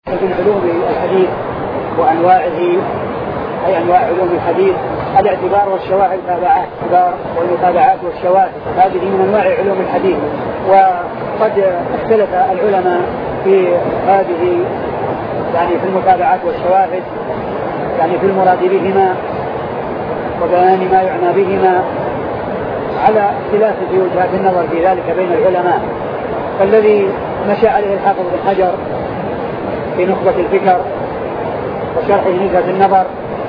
من علوم الحديث وأنواعه، أي أنواع علوم الحديث الاعتبار والشواهد والمتابعات والشواهد، هذه من أنواع علوم الحديث. وقد اختلف العلماء في هذه، يعني في المتابعات والشواهد، يعني في المراد بهما وبيان ما يعنى بهما، على اختلاف في وجهات النظر في ذلك بين العلماء. فالذي مشى عليه الحافظ بن حجر في نخبة الفكر وشرحه نزهة النظر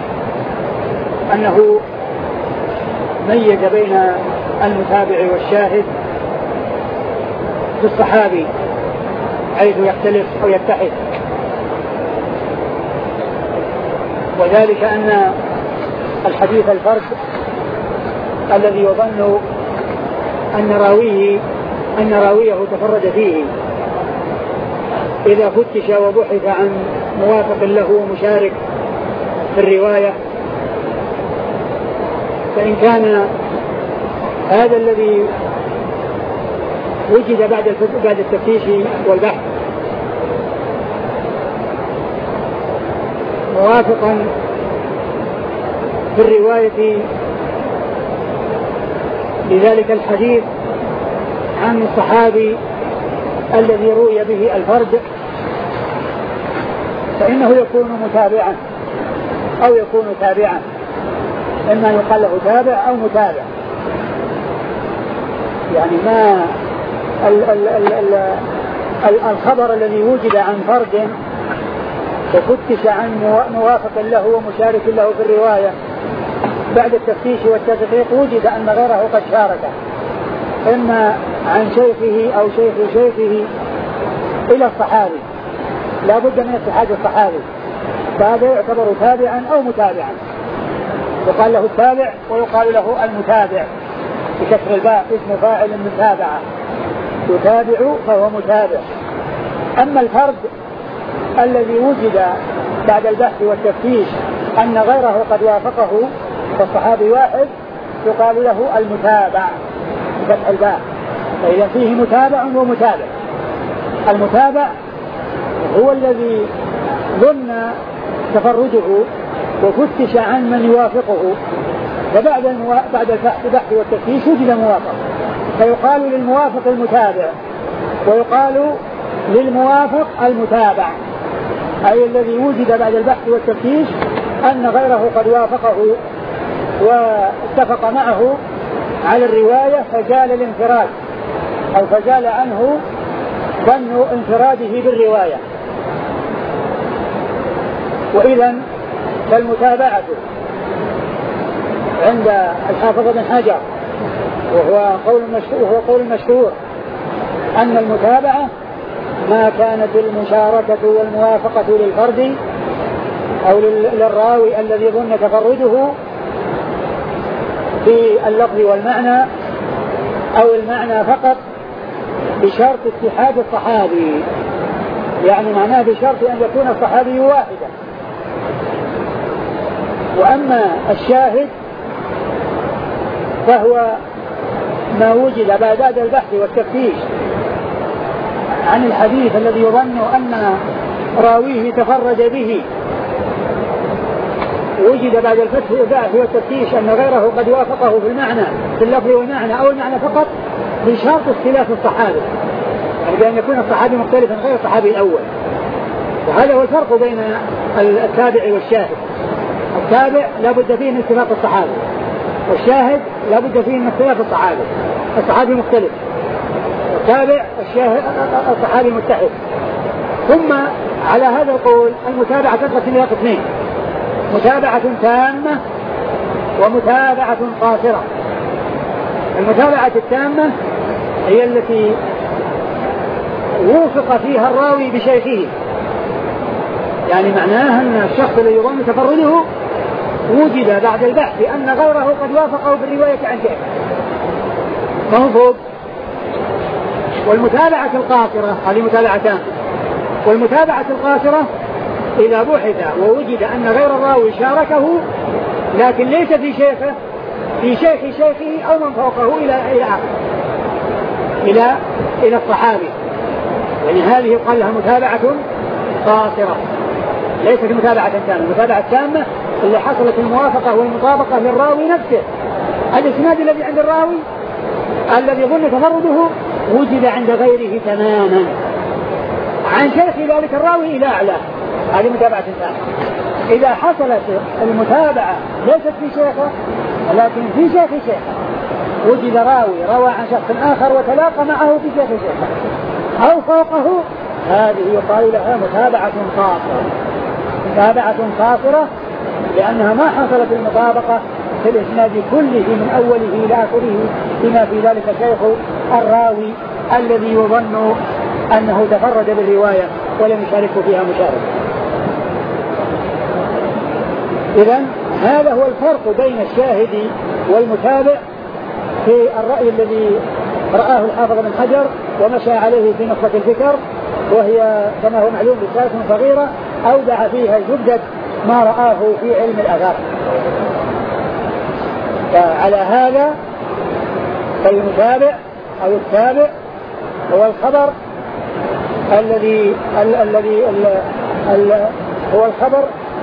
أنه ميز بين المتابع والشاهد في الصحابي حيث يختلف أو يتحد، وذلك أن الحديث الفرد الذي يظن أن راويه تفرد فيه إذا فتش وبحث عن موافق له مشارك في الرواية، فإن كان هذا الذي وجد بعد التفتيش والبحث موافقا في الرواية لذلك الحديث عن الصحابي الذي روي به الفرد، فإنه يكون متابعا أو يكون تابعا، إما يقال له تابع أو متابع. يعني ما الخبر الذي وجد عن فرد وفتش عن موافق له ومشارك له في الرواية بعد التفتيش والتدقيق وجد أن غيره قد شاركه، إما عن شيخه أو شيخ شيخه إلى الصحابي، لا بد من اتحاد الصحابي، فهذا يعتبر تابعا أو متابعا، يقال له التابع ويقال له المتابع بكسر الباء، اسم فاعل من تابعه، يتابع فهو متابع. أما الفرد الذي وجد بعد البحث والتفتيش أن غيره قد وافقه فالصحابي واحد يقال له المتابع بفتح الباء. فإذا فيه متابع ومتابع، المتابع هو الذي ظن تفرده وفتش عن من يوافقه، فبعد البحث والتفتيش وجد موافق، فيقال للموافق المتابع ويقال للموافق المتابع، أي الذي وجد بعد البحث والتفتيش أن غيره قد وافقه واتفق معه على الرواية فزال الانفراد أو فزال عنه ظن انفراده بالرواية. وإذا فالمتابعة عند الحافظ بن حجر وهو قول مشهور أن المتابعة ما كانت المشاركة والموافقة للفرد أو للراوي الذي ظن تفرده في اللفظ والمعنى أو المعنى فقط بشرط اتحاد الصحابي، يعني معناه بشرط أن يكون الصحابي واحدا. وأما الشاهد فهو ما وجد بعد البحث والتفتيش عن الحديث الذي يظن أن راويه تفرد به، وجد بعد البحث والتفتيش أن غيره قد وافقه في المعنى في اللفظ والمعنى أو المعنى فقط بشرط اختلاف الصحابة، يعني بأن يكون الصحابي مختلفا غير الصحابي الأول. وهذا هو الفرق بين التابع والشاهد. التابع لا بد فيه من اتفاق الصحابة، والشاهد لا بد فيه من اختلاف الصحابة، الصحابي مختلف، التابع الصحابي متحد. ثم على هذا القول المتابعة تنقسم إلى قسمين: متابعة تامة ومتابعة قاصرة. المتابعة التامة هي التي وفق فيها الراوي بشيخه، يعني معناها أن الشخص الذي يظن تفرده وجد بعد البحث أن غيره قد وافقه بالرواية عن شيخه فهو. والمتابعة القاصرة هذه متابعتان. والمتابعة القاصرة إذا بحث ووجد أن غير الراوي شاركه لكن ليس في شيخه، في شيخ شيخه أو من فوقه إلى آخر إلى الصحابي، يعني هذه يقال لها متابعة قاصرة ليست متابعة تامة. المتابعة التامة اللي حصلت الموافقة والمطابقة للراوي نفسه. الإسناد الذي عند الراوي الذي ظن تفرده وجد عند غيره تماما عن شيخ ذلك الراوي إلى أعلى، هذه متابعة تامة. إذا حصلت المتابعة ليست في شيخه ولكن في شيخ شيخه، وجد راوي روى عن شخص آخر وتلاقى معه في شيخ شيخه أو فوقه، هذه يقال لها متابعة قاصرة. متابعة قاصرة لأنها ما حصلت المطابقة في الإسناد كله من أوله إلى آخره بما في ذلك شيخ الراوي الذي يظن أنه تفرد بالرواية ولم يشارك فيها مشارك. إذن هذا هو الفرق بين الشاهد والمتابع في الرأي الذي رآه الحافظ بن حجر ومشى عليه في نخبة الفكر، وهي كما هو معلوم رسالة صغيرة أودع فيها زبدة ما رآه في علم الآثار. فعلى هذا فالمتابع أو التابع هو الخبر الذي هو الخبر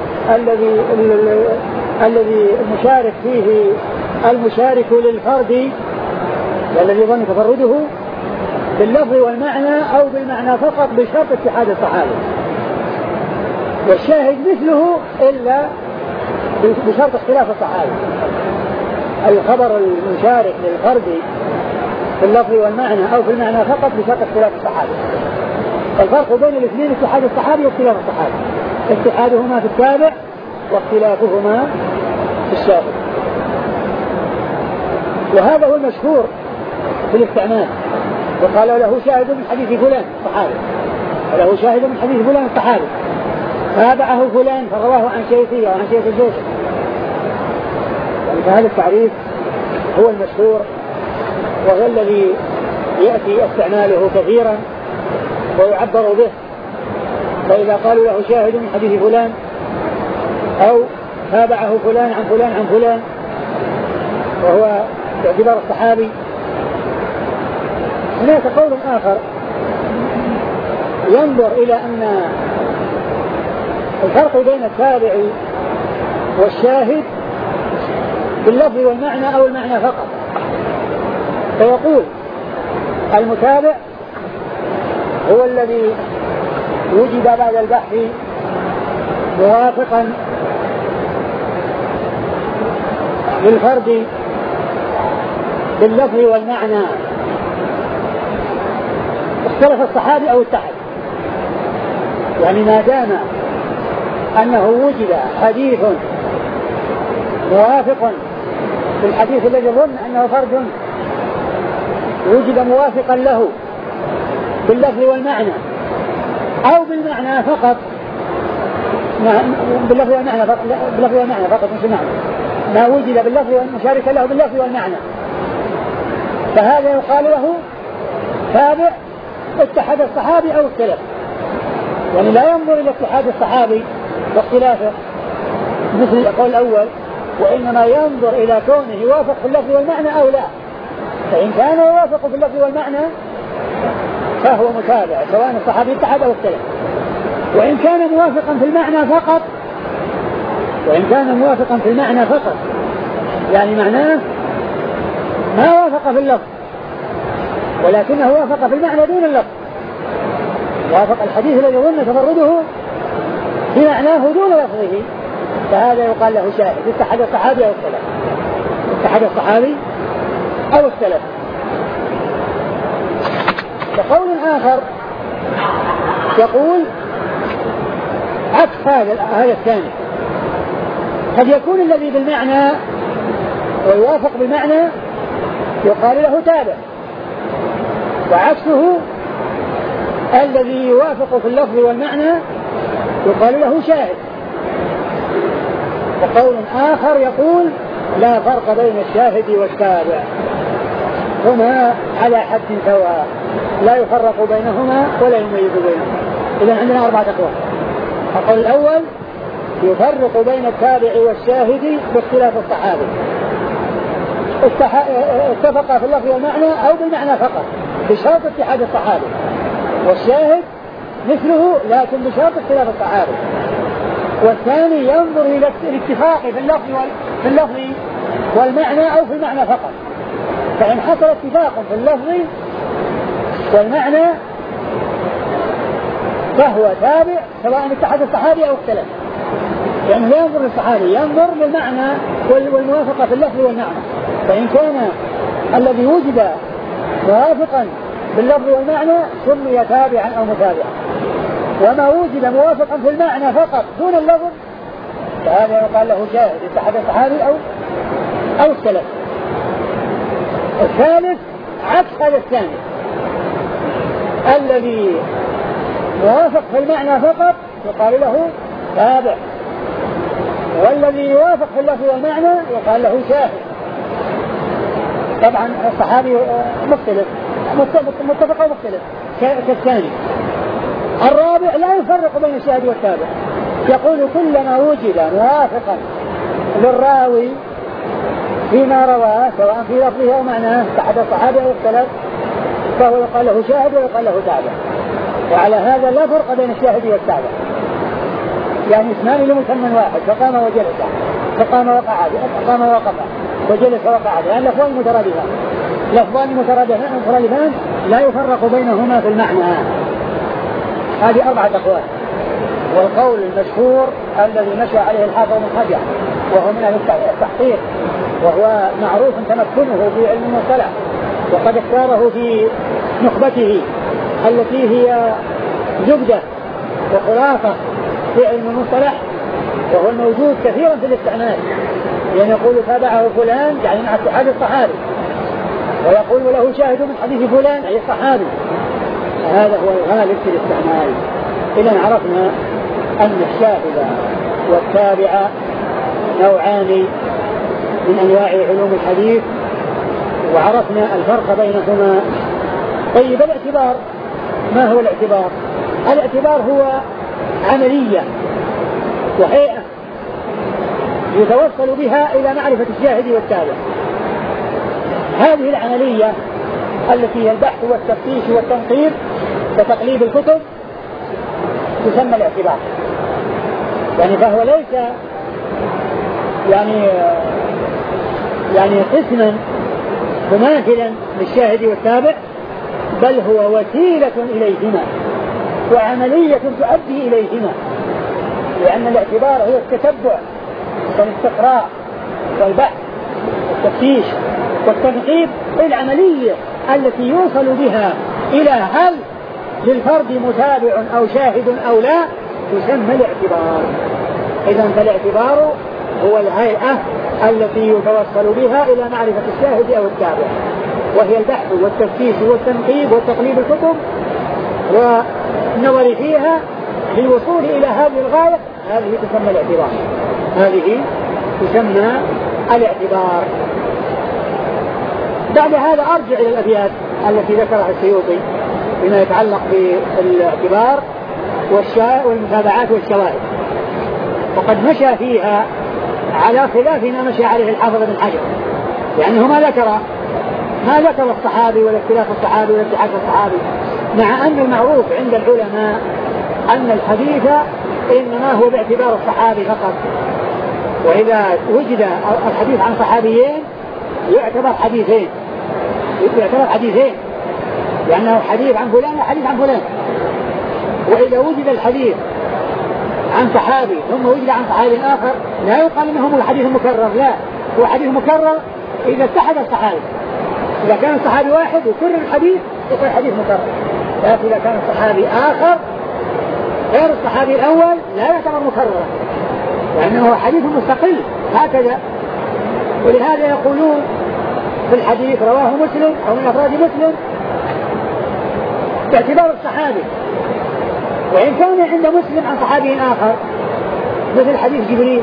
الذي المشارك فيه المشارك للفرد والذي ظن تفرده باللفظ والمعنى أو بالمعنى فقط بشرط اتحاد الصحابة. والشاهد مثله إلا بشرط اختلاف الصحابة. الخبر المشارك للفرد في اللفظ والمعنى أو في المعنى فقط بشرط اختلاف الصحابة. الفرق بين الاثنين اتحاد الصحابي واختلاف الصحابة، اتحادهما في التابع واختلافهما في الشاهد. وهذا هو المشهور في الاستعمال. وقال له شاهد من حديث فلان صحابي، وله شاهد من حديث فلان صحابي، تابعه فلان فرواه عن شيخه وعن شيخ شيخه. يعني فهذا التعريف هو المشهور وهو الذي يأتي استعماله كثيرا ويعبر به. فإذا قالوا له شاهد من حديث فلان أو تابعه فلان عن فلان عن فلان وهو باعتبار الصحابي. هناك قول آخر ينظر إلى أن الفرق بين التابع والشاهد باللفظ والمعنى أو المعنى فقط، فيقول المتابع هو الذي وجد بعد البحث موافقا للفرد باللفظ والمعنى، اختلف الصحابي أو اتحد. يعني ما دام أنه وجد حديث موافق في الحديث الذي ظن أنه فرد وجد موافقا له باللفظ والمعنى أو بالمعنى فقط، باللفظ والمعنى فقط، باللفظ والمعنى فقط مش المعنى، ما وجد باللفظ والمشاركة له باللفظ والمعنى، فهذا يقال له تابع اتحاد الصحابي أو اختلف. يعني لا ينظر إلى اتحاد الصحابي واختلافه مثل القول الأول، وإنما ينظر إلى كونه يوافق في اللفظ والمعنى أو لا. فإن كان يوافق في اللفظ والمعنى فهو متابع سواء الصحابي اتحد أو اختلف. وإن كان موافقا في المعنى فقط، وإن كان موافقا في المعنى فقط يعني معناه ما وافق في اللفظ ولكنه وافق في المعنى دون اللفظ، وافق الحديث الذي ظن تفرده في معناه دون لفظه، فهذا يقال له شاهد اتحد الصحابي أو اختلف، اتحد الصحابي أو اختلف. وقول آخر يقول عكس هذا الثاني، قد يكون الذي بالمعنى ويوافق بالمعنى يقال له تابع، وعكسه الذي يوافق في اللفظ والمعنى يقال له شاهد. وقول آخر يقول لا فرق بين الشاهد والتابع، هما على حد سواء لا يفرق بينهما ولا يميز بينهما. إذا عندنا 4 أقوال. القول الأول يفرق بين التابع والشاهد باختلاف الصحابة، اتفق في اللفظ والمعنى أو بالمعنى فقط بشرط اتحاد الصحابة. والشاهد مثله لكن بشرط اختلاف الصحابي. والثاني ينظر إلى الاتفاق في اللفظ والمعنى أو في المعنى فقط. فإن حصل اتفاق في اللفظ والمعنى فهو تابع سواء اتحد الصحابي أو اختلف. يعني لا ينظر للصحابي، ينظر للمعنى والموافقة في اللفظ والمعنى. فإن كان الذي وجد موافقا باللفظ والمعنى سمي تابعا أو متابعا، وما وجد موافقا في المعنى فقط دون اللفظ فهذا يقال له شاهد اتحد الصحابي أو السلف. الثالث عكس هذا الثاني، الذي موافق في المعنى فقط يقال له تابع، والذي يوافق في اللفظ والمعنى يقال له شاهد. طبعا الصحابي مختلف متفق أو مختلف كالثاني. الرابع لا يفرق بين الشاهد والتابع، يقول كلما وجد موافقا للراوي فيما رواه سواء في لفظه أو معناه اتحد الصحابة أو اختلف فهو يقال له شاهد ويقال له تابع. وعلى هذا لا فرق بين الشاهد والتابع، يعني اسمان لمسمى واحد، فقام وجلس، فقام وقعد، فقام وقف، وجلس وقعد، لأن لفظان مترادفان لا يفرق بينهما في المعنى. هذه 4 أقوال. والقول المشهور الذي مشى عليه الحافظ بن حجر وهو من أهل التحقيق وهو معروف تمكنه في علم المصطلح وقد اختاره في نخبته التي هي زبدة وخلاصة في علم المصطلح، وهو الموجود كثيرا في الاستعمال، يعني يقول تابعه فلان يعني مع اتحاد الصحابي، ويقول له شاهد من حديث فلان أي الصحابي. هذا هو الغالب في الاستعمال. إذا عرفنا أن الشاهد والتابع نوعان من أنواع علوم الحديث، وعرفنا الفرق بينهما. طيب الاعتبار، ما هو الاعتبار؟ الاعتبار هو عملية وهيئة يتوصل بها إلى معرفة الشاهد والتابع. هذه العملية التي هي البحث والتفتيش والتنقيب وتقليب الكتب تسمى الاعتبار. يعني فهو ليس يعني قسما مماثلا للشاهد والتابع، بل هو وسيلة إليهما وعملية تؤدي إليهما، لأن الاعتبار هو التتبع والاستقراء والبحث والتفتيش والتنقيب، العملية التي يوصل بها إلى هل للفرد متابع أو شاهد أو لا تسمى الاعتبار. إذن فالاعتبار هو الهيئة التي يتوصل بها إلى معرفة الشاهد أو التابع، وهي البحث والتفتيش والتنقيب وتقليب الكتب والنظر فيها للوصول إلى هذه الغاية. هذه تسمى الاعتبار، هذه تسمى الاعتبار. بعد هذا أرجع إلى الأبيات التي ذكرها السيوطي بما يتعلق بالاعتبار والمتابعات والشواهد، وقد مشى فيها على خلاف ما مشى عليه الحافظ بن حجر، لأنه ما ذكر الصحابي ولا اختلاف الصحابي ولا اتحاد الصحابي، مع أن المعروف عند العلماء أن الحديث إنما هو باعتبار الصحابي فقط، وإذا وجد الحديث عن صحابيين يعتبر حديثين لأنه حديث عن فلان وحديث عن فلان. وإذا وجد الحديث عن صحابي ثم وجد عن صحابي آخر لا يقال إنه هو حديث مكرر، لا، هو حديث مكرر إذا اتحد الصحابي. إذا كان الصحابي واحد وكرر الحديث يكون حديث مكرر، لكن إذا كان الصحابي آخر غير الصحابي الأول لا يعتبر مكررا، لأنه حديث مستقل هكذا. ولهذا يقولون في الحديث رواه مسلم أو من أفراد مسلم باعتبار الصحابي، وإن كان عند مسلم عن صحابي آخر مثل حديث جبريل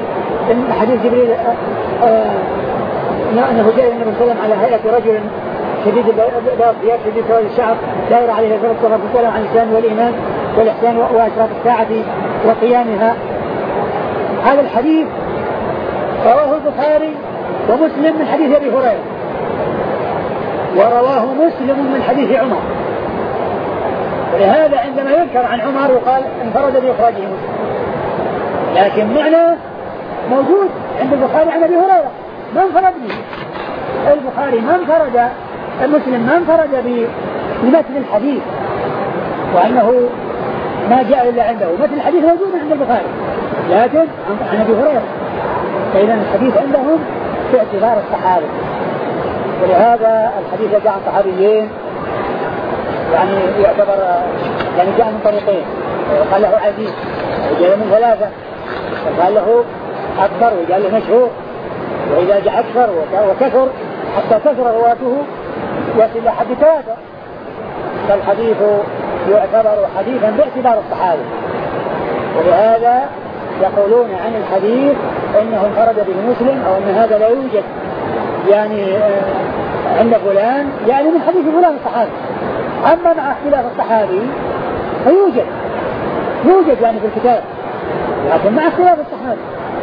أنه جاء النبي صلى الله عليه وسلم على هيئة رجل شديد البياض شديد سواد الشعر دائر عليه الصلاة والسلام عن الإسلام والإيمان والإحسان وأشراط الساعة وقيامها. هذا الحديث رواه البخاري ومسلم من حديث أبي هريرة، ورواه مسلم من حديث عمر. ولهذا عندما يذكر عن عمر يقال انفرد بإخراجه مسلم، لكن معنى موجود عند البخاري عن أبي هريرة ما انفرد به. البخاري ما انفرد، المسلم ما انفرد بمثل الحديث، وأنه ما جاء إلا عنده مثل الحديث موجود عند البخاري لكن عن أبي هريرة، فإذا الحديث عندهم في اعتبار الصحابة. ولهذا الحديث جاء عن صحابيين يعني يعتبر يعني جاء من طريقين، قال له عزيز وجاء من ثلاثة، وقال له أكبر وجاء له مشهور، وإذا جاء أكثر وكثر حتى كثر رواته يصل إلى حد ثلاثة، فالحديث يعتبر حديثا باعتبار الصحابة. ولهذا يقولون عن الحديث إنه انفرد به مسلم، أو أن هذا لا يوجد يعني عند فلان، يعني من حديث فلان الصحابي. أما مع اختلاف الصحابي فيوجد يعني في الكتاب، لكن مع اختلاف الصحابي.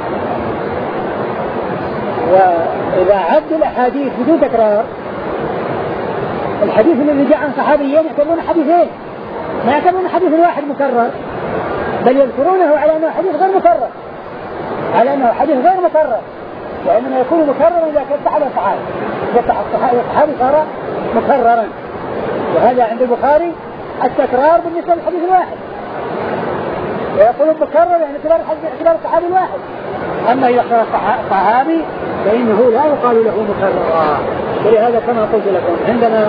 وإذا عد الأحاديث بدون تكرار، الحديث الذي جاء عن صحابيين يعتبرون حديثين، ما يعتبرون حديث واحد مكرر، بل يذكرونه على أنه حديث غير مكرر، على أنه حديث غير مكرر، وإنما يكون مكررا إذا كان على الصحابي، إذا الصحابي صار مكررا. وهذا عند البخاري التكرار بالنسبة للحديث الواحد، ويقولون مكرر يعني اعتبار الصحابي الواحد. أما إذا كان الصحابي فإنه لا يقال له مكررا. ولهذا كما قلت لكم عندنا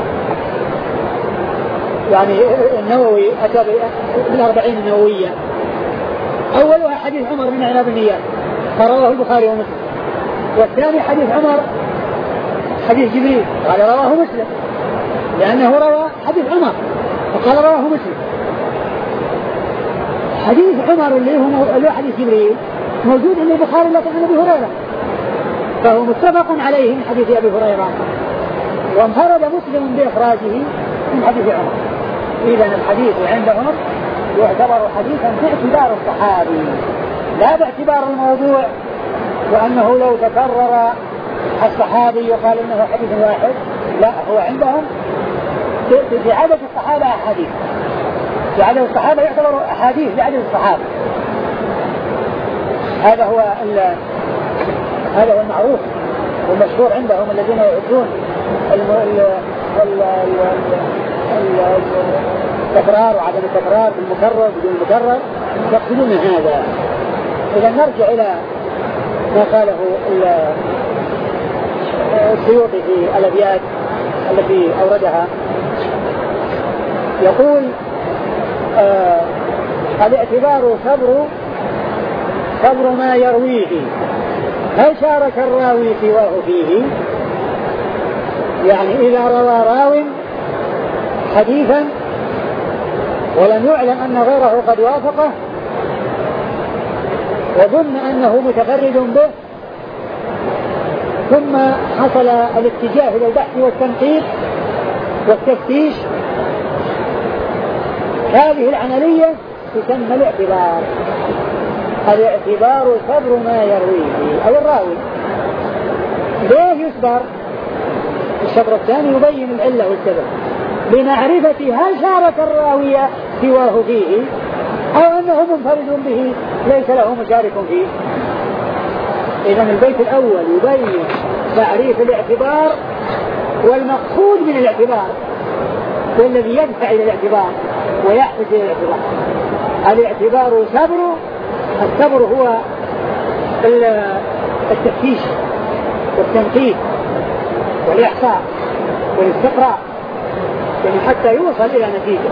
يعني النووي أتى بالأربعين النووية، أولها حديث عمر بن عناب النيات فرواه البخاري ومسلم، والثاني حديث عمر حديث جبريل قال رواه مسلم، لأنه روى حديث عمر وقال رواه مسلم. حديث عمر اللي هو حديث جبريل موجود عند البخاري لكن عن أبي هريرة، فهو متفق عليه من حديث أبي هريرة، وانفرد مسلم بإخراجه من حديث عمر. إذا الحديث عندهم يعتبر حديثا باعتبار الصحابي لا باعتبار الموضوع، وأنه لو تكرر الصحابي يقال إنه حديث واحد، لا، هو عندهم في عدد الصحابة أحاديث، في عدد الصحابة يعتبر أحاديث لعدد الصحابة. هذا هو المعروف والمشهور عندهم، الذين يعدون التكرار وعدم التكرار بالمكرر بدون المكرر يقصدون هذا. إذا نرجع إلى ما قاله السيوطي في الأبيات التي أوردها، يقول الاعتبار صبر ما يرويه، هل شارك الراوي سواه فيه؟ يعني إذا روى راو حديثا ولم يعلم أن غيره قد وافقه وظن أنه متفرد به، ثم حصل الاتجاه إلى البحث والتنقيب والتفتيش، هذه العملية تسمى الاعتبار. الاعتبار صبر ما يرويه أو الراوي. ليه يصبر؟ الشطر الثاني يبين العلة والسبب لمعرفة هل شارك الراوي سواه فيه أو أنه منفرد به ليس له مشارك فيه. إذن البيت الأول يبين تعريف الاعتبار والمقصود من الاعتبار والذي يدفع إلى الاعتبار ويحفز إلى الاعتبار. الاعتبار الصبر هو التفتيش والتنقيب والإحصاء والاستقراء، يعني حتى يوصل إلى نتيجة.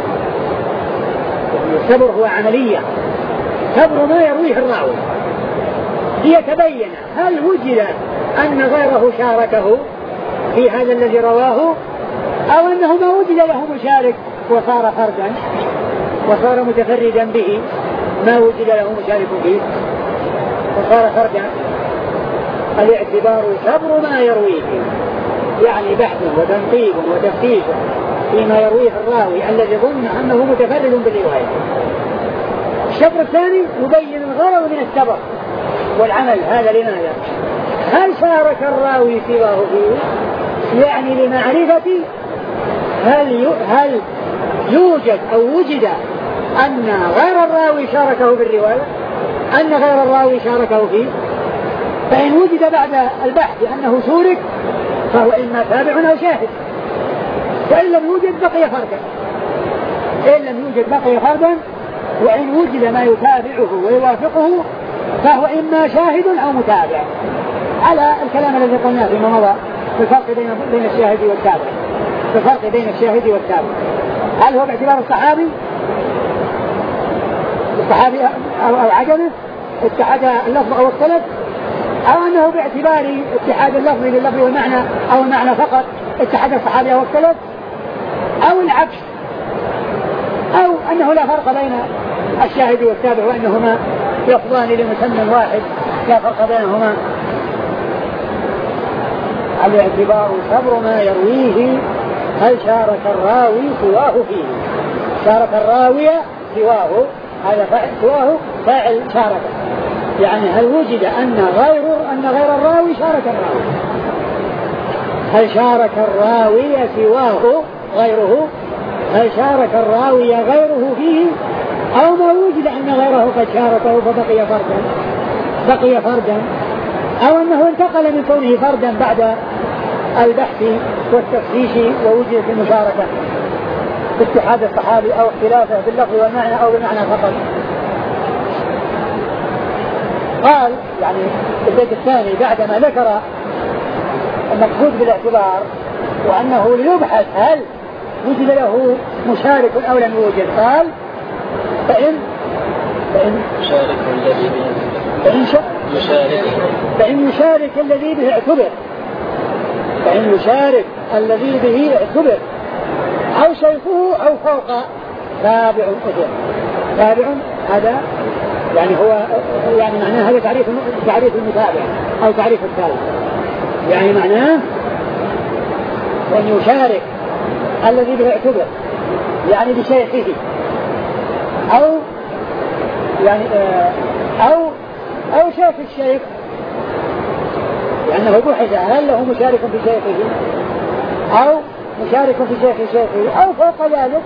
يعني الصبر هو عملية، صبر ما يرويه الراوي ليتبين هل وجد أن غيره شاركه في هذا الذي رواه أو أنه ما وجد له مشارك وصار فردا وصار متفردا به، ما وجد له مشارك فيه وصار فردا. الاعتبار صبر ما يرويه، يعني بحث وتنقيب وتفتيش فيما يرويه الراوي الذي ظن أنه متفرد بالرواية. الشطر الثاني يبين الغرض من الصبر والعمل. هذا لماذا؟ هل شارك الراوي سواه فيه؟ يعني لمعرفة هل يوجد أو وجد أن غير الراوي شاركه بالرواية، أن غير الراوي شاركه فيه، فإن وجد بعد البحث أنه شورك فهو إما تابع أو شاهد، وإن لم يوجد بقي فردا، إن لم يوجد بقي فردا، وإن وجد ما يتابعه ويوافقه فهو إما شاهد أو متابع، على الكلام الذي قلناه فيما مضى في الفرق بين الشاهد والتابع، في الفرق بين الشاهد والتابع. هل هو باعتبار الصحابي أو عجمه اتحاد اللفظ أو اختلف، أو أنه باعتبار اتحاد اللفظ لللفظ والمعنى أو المعنى فقط اتحاد الصحابي أو اختلف، أو العكس، أو أنه لا فرق بين الشاهد والتابع وأنهما لفظان لمسمى واحد لا فرق بينهما. الاعتبار صبر ما يرويه، هل شارك الراوي سواه فيه، شارك الراوي سواه، هذا سواه فاعل شارك، يعني هل وجد أن غير الراوي شارك الراوي، هل شارك الراوي سواه غيره، هل شارك الراوي غيره فيه، أو ما وجد أن غيره قد شاركه فبقي فردا، أو أنه انتقل من كونه فردا بعد البحث والتفتيش ووجد في المشاركة باتحاد الصحابي أو اختلافه باللفظ والمعنى أو بالمعنى فقط. قال يعني البيت الثاني بعدما ذكر المقصود بالاعتبار وأنه ليبحث هل وجد له مشارك أو لم يوجد، قال فإن يشارك الذي به اعتبر، فإن يشارك الذي به اعتبر أو شيخه أو فوق تابع أثر. تابع هذا يعني هو يعني معناه هذا تعريف المتابع أو تعريف التابع، يعني معناه أن يشارك الذي به اعتبر يعني بشيخه أو يعني أو شيخ الشيخ، لأنه بحث هل له مشارك في شيخه أو مشارك في شيخ شيخه أو فوق ذلك،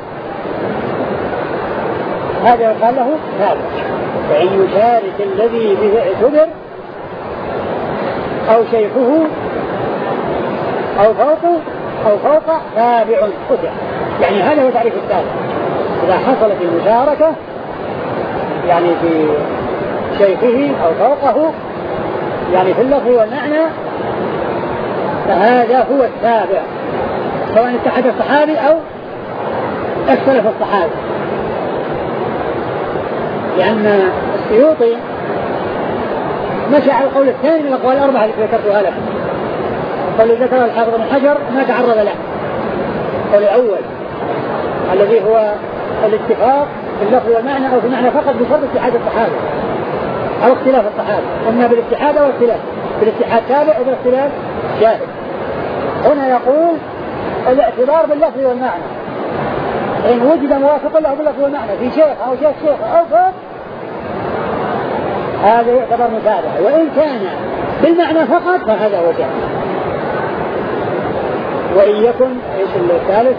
هذا يقال له تابع. فإن يشارك الذي به اعتبر أو شيخه أو فوق تابع أتى، يعني هذا هو تعريف التابع. إذا حصلت المشاركة يعني في شيخه أو فوقه يعني في اللفظ والمعنى فهذا هو التابع، سواء اتحد الصحابي أو اختلف الصحابي. لأن السيوطي مشى على القول الثاني من الأقوال الأربعة التي ذكرتها لك. القول الذي ذكره الحافظ بن حجر ما تعرض له، القول الأول الذي هو الاتفاق في اللفظ والمعنى أو في المعنى فقط بشرط اتحاد الصحابة أو اختلاف الصحابة، أما بالاتحاد أو اختلاف، بالاتحاد تابع وبالاختلاف شاهد. هنا يقول الاعتبار باللفظ والمعنى، إن وجد موافق له باللفظ والمعنى في شيخ أو شيخ أو فوق هذا يعتبر متابعة، وإن كان بالمعنى فقط فهذا هو شاهد. وإن يكن ايش الثالث؟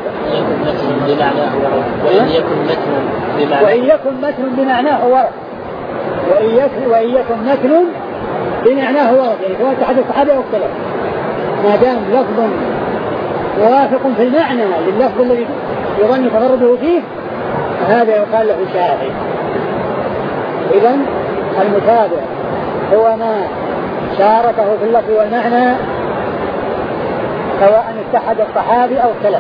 وإن يكن متن بمعناه ورد، وإن يكن متن بمعناه ورد، يعني سواء اتحد الصحابة أو اختلف، ما دام لفظ موافق في المعنى لللفظ الذي يظن تفرده فيه فهذا يقال له شاهد. إذن المتابع هو ما شاركه في اللفظ والمعنى سواء اتحد الصحابي أو اختلف،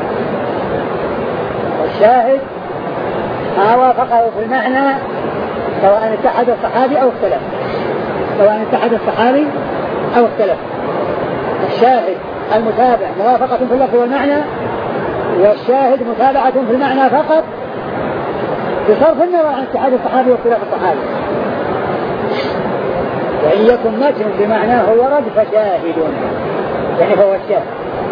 والشاهد ما وافقه في المعنى سواء اتحد الصحابي أو اختلف، سواء اتحد الصحابي أو اختلف. الشاهد المتابع موافقة في اللفظ والمعنى، والشاهد متابعة في المعنى فقط بصرف النظر عن اتحاد الصحابي واختلاف الصحابي. وإن يكن متن بمعناه ورد فشاهد، يعني فهو الشاهد.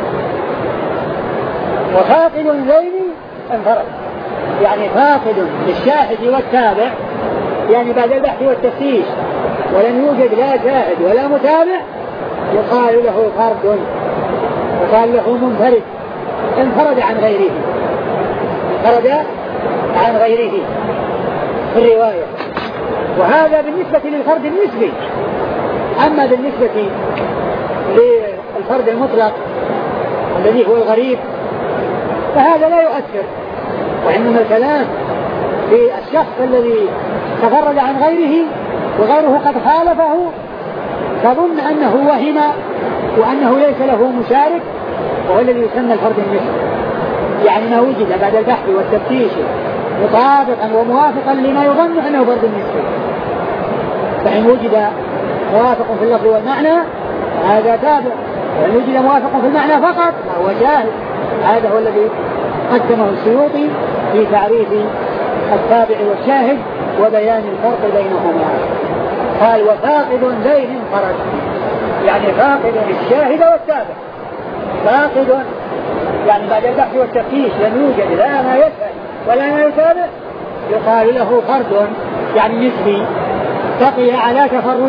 وفاقد الليل انفرد، يعني فاقد للشاهد والتابع، يعني بعد البحث والتفتيش ولم يوجد لا شاهد ولا متابع يقال له فرد، يقال له منفرد، انفرد عن غيره. خرج عن غيره في الرواية. وهذا بالنسبة للفرد النسبي. أما بالنسبة للفرد المطلق الذي هو الغريب فهذا لا يؤثر، وإنما الكلام في الشخص الذي تفرد عن غيره وغيره قد خالفه تظن أنه وهم وأنه ليس له مشارك، وهو الذي يسمى الفرد النسبي. يعني ما وجد بعد البحث والتفتيش مطابقا وموافقا لما يظن أنه فرد نسبي، فإن وجد موافق في اللفظ والمعنى هذا تابع، وإن وجد موافق في المعنى فقط فهو جاهل. هذا هو الذي قدمه السيوطي في تعريف التابع والشاهد وبيان الفرق بينهما. قال وفاقد ذين انفرد، يعني فاقد الشاهد والتابع. فاقد يعني بعد البحث والتفتيش لم يوجد لا ما يشهد ولا ما يتابع يقال له فرد يعني نسبي بقي على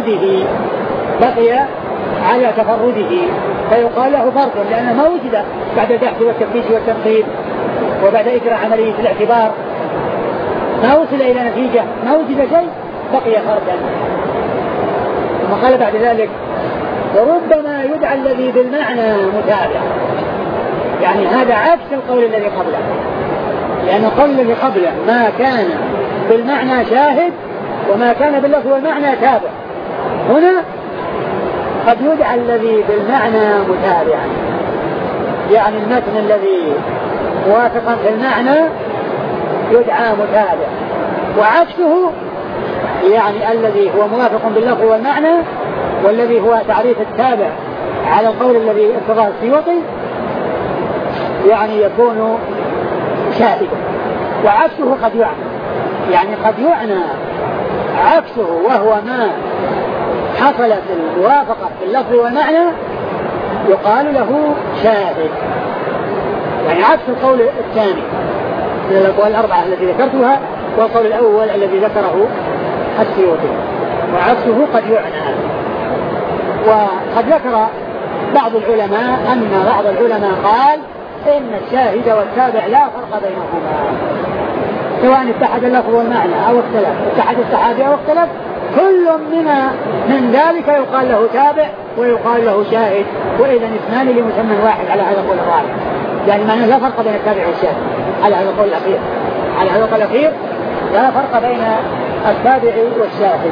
تفرده فيقال له فرد، لأنه ما وجد بعد البحث والتفتيش والتنقيب وبعد إجراء عملية الاعتبار ما وصل إلى نتيجة، ما وجد شيء بقي فردا. ثم قال بعد ذلك وربما يدعى الذي بالمعنى متابع، يعني هذا عكس القول الذي قبله، لأن القول الذي قبله ما كان بالمعنى شاهد وما كان باللفظ والمعنى تابع. هنا قد يدعى الذي بالمعنى متابعا، يعني المتن الذي موافقا في المعنى يدعى متابع، وعكسه يعني الذي هو موافق باللفظ والمعنى والذي هو تعريف التابع على القول الذي ارتضاه السيوطي يعني يكون شاهدا، وعكسه قد يعنى، يعني قد يعنى عكسه وهو ما حصلت الموافقة في اللفظ والمعنى يقال له شاهد، يعني عكس القول الثاني من الأقوال الأربعة التي ذكرتها والقول الأول الذي ذكره السيوطي، وعكسه قد يعنى. وقد ذكر بعض العلماء أن بعض العلماء قال إن الشاهد والتابع لا فرق بينهما، سواء اتحد اللفظ والمعنى أو اختلف، اتحد الصحابي أو اختلف، كل من ذلك يقال له تابع ويقال له شاهد، وإذا اثنان لمسمى واحد على هذا القول الرابع، يعني معناه لا فرق بين التابع والشاهد على هذا القول الأخير. على هذا القول الأخير لا فرق بين التابع والشاهد.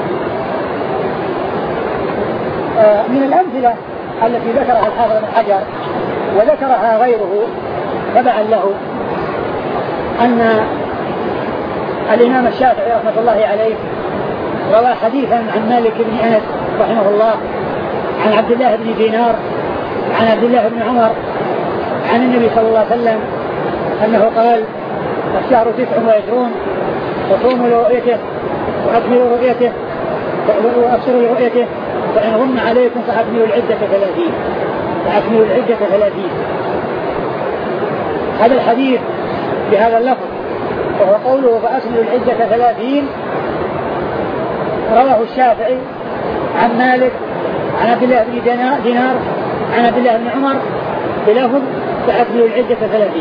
من الأمثلة التي ذكرها الحافظ بن حجر وذكرها غيره تبعا له أن الإمام الشافعي رحمة الله عليه روى حديثا عن مالك بن أنس رحمه الله عن عبد الله بن دينار عن عبد الله بن عمر عن النبي صلى الله عليه وسلم أنه قال الشهر 29 وصوموا لرؤيته وأكملوا رؤيته وأبصروا لرؤيته فإن غم عليكم فأكملوا العدة 30. هذا الحديث بهذا اللفظ وهو قوله فأكملوا العدة 30 رواه الشافعي عن مالك عن عبد الله بن دينار عن عبد الله بن عمر بلفظ فأكملوا العدة 30.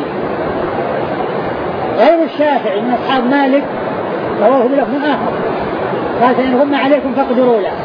غير الشافعي من أصحاب مالك رواه بلفظ آخر قال فإن غم عليكم فاقدروا له.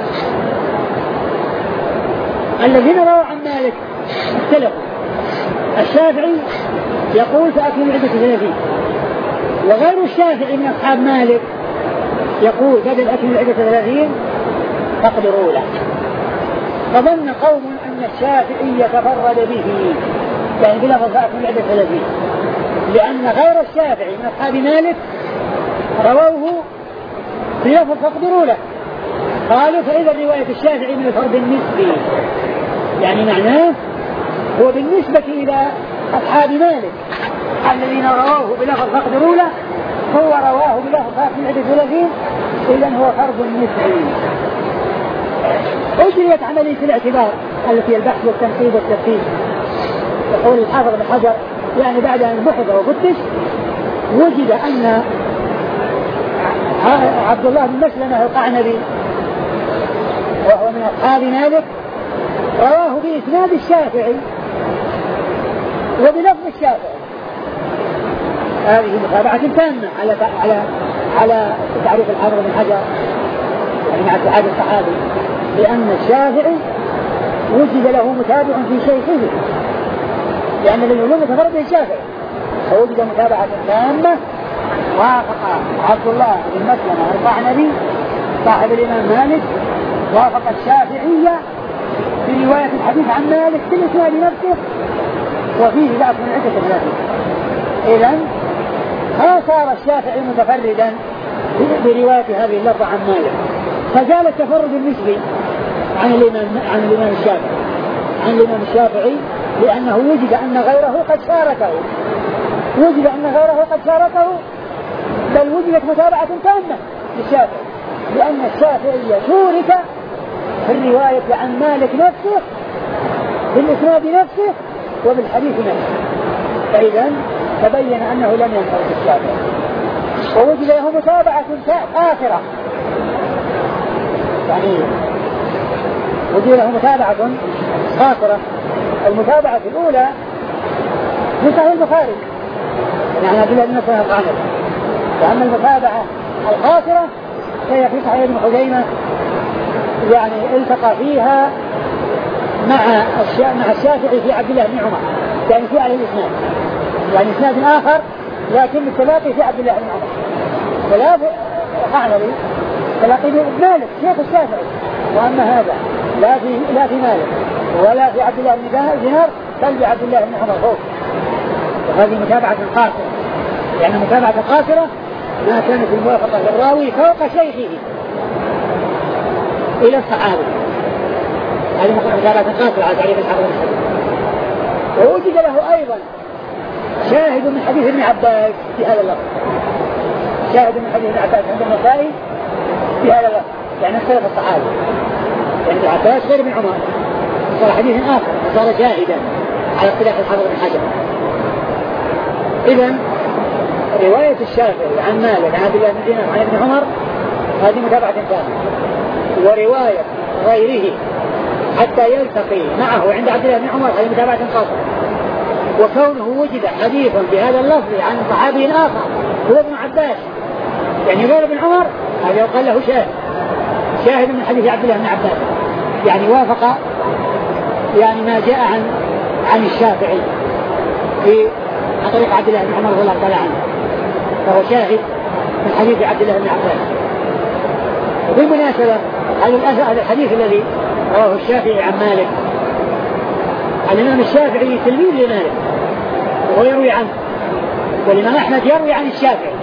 الذين رووا عن مالك اختلفوا، الشافعي يقول فأكملوا العدة 30، وغير الشافعي من أصحاب مالك يقول بدل أكملوا العدة 30 فاقدروا له. فظن قوم أن الشافعي يتفرد به يعني بلفظ فأكملوا العدة 30، لأن غير الشافعي من أصحاب مالك رووه بلفظ فاقدروا له. قالوا فإذا رواية الشافعي من الفرد النسبي، يعني معناه هو بالنسبة إلى أصحاب مالك الذين رواه بلفظ فاقدروا له هو رواه بلفظ فاقدروا له 30، إذن هو فرد نسبي. أجريت عملية الاعتبار التي البحث والتنقيب والتفتيش. يقول الحافظ بن حجر يعني بعد أن بحث وفتش وجد أن عبد الله بن مسلمة القعنبي وهو من أصحاب مالك رواه بإسناد الشافعي وبلفظ الشافعي، هذه متابعة تامة على تعريف الحافظ بن حجر يعني مع اتحاد الصحابي، لأن الشافعي وجد له متابع في شيخه، لأن العلوم تفرد الشافعي فوجد متابعة تامة. وافق عبد الله بن مسلمة القعنبي صاحب الإمام مالك وافق الشافعية في رواية الحديث عن مالك في الإسناد نفسه وفيه ضعف من عدة ثلاثة. إذن ما صار الشافعي متفردا برواية هذه اللفظة عن مالك، فزال التفرد النسبي عن الإمام الشافعي لأنه وجد أن غيره قد شاركه بل وجدت متابعة تامة للشافعي، لأن الشافعي شورك في الرواية عن مالك نفسه بالإسناد نفسه وبالحديث نفسه، فإذا تبين أنه لم ينفرد الشافعي ووجد له متابعة آخرة، يعني وجد له متابعة آخرة. المتابعة الأولى في صحيح البخاري يعني عبد الله بن مسلمة القعنبي، وأما المتابعة الخاسرة فهي في صحيح ابن خزيمة يعني التقى فيها مع الشافعي في عبد الله بن عمر، يعني في عليه الإسناد يعني إسناد آخر لكن التلاقي في عبد الله بن عمر، ولا القعنبي تلاقي مالك شيخ الشافعي، وأما هذا لا في مالك ولا في عبد الله بن دينار بل بعبد الله بن عمر فوق. وهذه متابعة قاصرة، يعني متابعة قاصرة ما كانت الموافقة للراوي فوق شيخه إلى الصحابة، هذه متابعة قاصرة على تعريف الحافظ بن حجر. ووجد له أيضا شاهد من حديث ابن عباس في هذا اللفظ، شاهد من حديث ابن عباس عند النسائي في هذا اللفظ، يعني اختلف الصحابة، يعني ابن عباس غير ابن عمر، صار حديث آخر وصار شاهدا على اختلاف الحافظ بن حجر. إذن رواية الشافعي عن مالك عن عبد الله بن دينار عن ابن عمر هذه متابعة ثانية، ورواية غيره حتى يلتقي معه عند عبد الله بن عمر هذه متابعة خاصة. وكونه وجد حديث بهذا اللفظ عن صحابي آخر هو ابن عباس يعني غير ابن عمر، هذا يقال له شاهد من حديث عبد الله بن عباس، يعني وافق يعني ما جاء عن الشافعي في طريق عبد الله بن عمر رضي الله تعالى عنه، فهو شاهد من حديث عبد الله بن عباس. وبالمناسبة هذا الحديث الذي رواه الشافعي عن مالك، الإمام الشافعي تلميذ لمالك وهو يروي عنه، والإمام أحمد يروي عن الشافعي،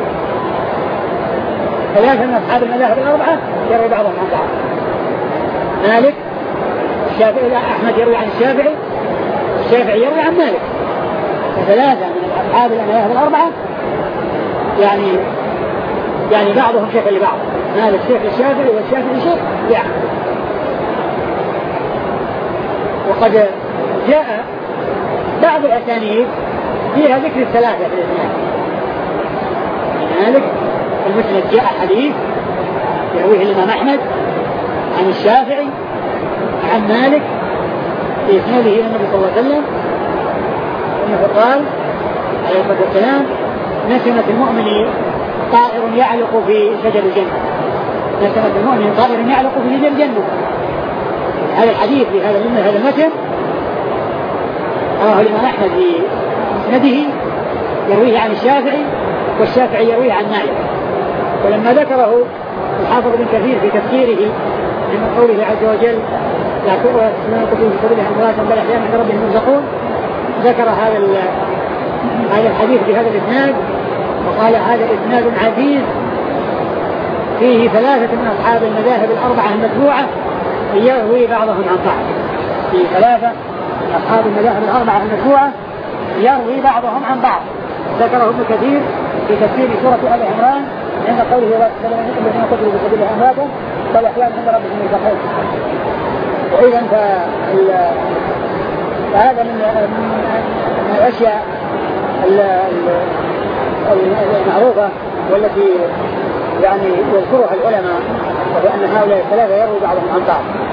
ثلاثة من أصحاب المذاهب الأربعة يروي بعضهم عن بعض. مالك الشافعي أحمد يروي عن الشافعي، الشافعي يروي عن مالك، ثلاثة من أصحاب المذاهب الأربعة يعني بعضهم شيخ لبعض، مالك شيخ الشافعي والشافعي شيخ لأحمد. وقد جاء بعض الأسانيد فيها ذكر الثلاثة في الإسناد، مالك المسند جاء حديث يرويه الإمام أحمد عن الشافعي عن مالك في إسناده إلى النبي صلى الله عليه وسلم أنه قال عليه الصلاة والسلام: نسمة المؤمن طائر يعلق في شجر الجنة، نسمة المؤمن طائر يعلق في شجر الجنة. هذا الحديث في هذا المتن رواه الإمام أحمد في مسنده يرويه عن الشافعي، والشافعي يرويه عن مالك. ولما ذكره الحافظ بن كثير في تفسيره من قوله عز وجل: لا تنقضوا في سبيلها أمواتا بل أحياء عند ربهم يرزقون، ذكر هذا الحديث بهذا الإسناد وقال: هذا إسناد عزيز فيه ثلاثة من أصحاب المذاهب الأربعة المتبوعة يروي بعضهم عن بعض، في ثلاثة أصحاب المذاهب الأربعة المتبوعة يروي بعضهم عن بعض. ذكره ابن كثير في تفسير سورة آل عمران عند قوله: لا تحسبن الذين قتلوا في سبيل الله أمواتا بل أحياء عند ربهم يرزقون. وإذا فهذا من الأشياء المعروفة والتي يعني يذكرها العلماء، وهي أن هؤلاء الثلاثة يروي بعضهم عن بعض.